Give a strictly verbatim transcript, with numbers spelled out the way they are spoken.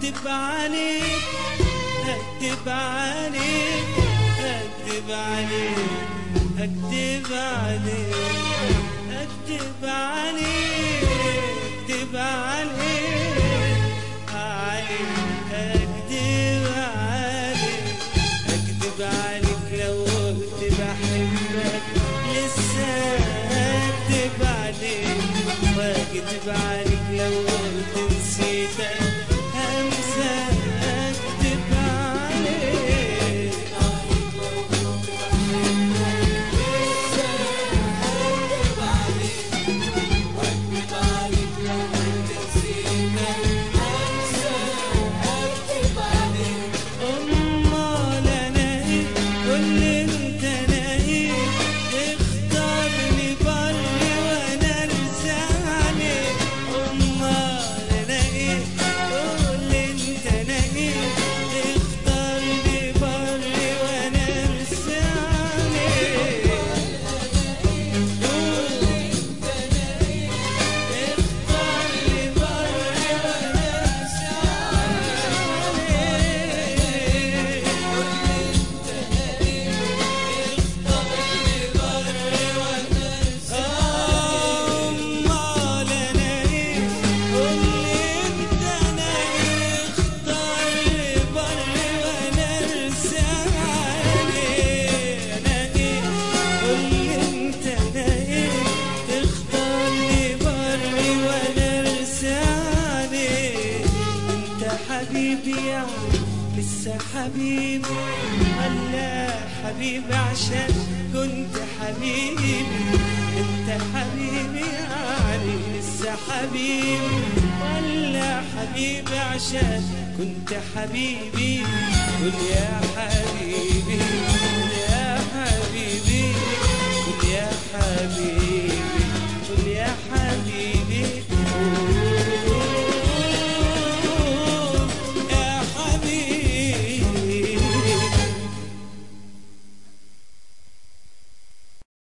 اكدب عليك اكدب عليك اكدب عليك اكدب عليك اكدب عليك اكدب عليك اكدب عليك اكدب عليك لو قلت بحبك لسه اكدب عليك واكدب عليك لو قلت نسيتك همسة اكدب عليك اكدب عليك واكدب عليك لو قلت نسيتك همسة اكدب عليك امال انا ايه قولي انت انا ايه اختارني بري وانا ارسى عليك امال انا ايه قولي انت انا ايه اختارني بري وانا ارسى عليك قولي انت انا ايه اختارني بري وانا ارسى عليك قولي انت انا ايه اختارني بري وانا ارسى امال انا ايه قولي انت انا ايه اختارني بري وانا ارسى عليك انا ايه قولي انت انا ايه اختارني بري وانا ارسى عليك انت حبيبي يعني لسه حبيبي ولا حبيبي عشان كنت حبيبي انت حبيبي يعني لسه حبيبي ولا حبيبي عشان كنت حبيبي قول يا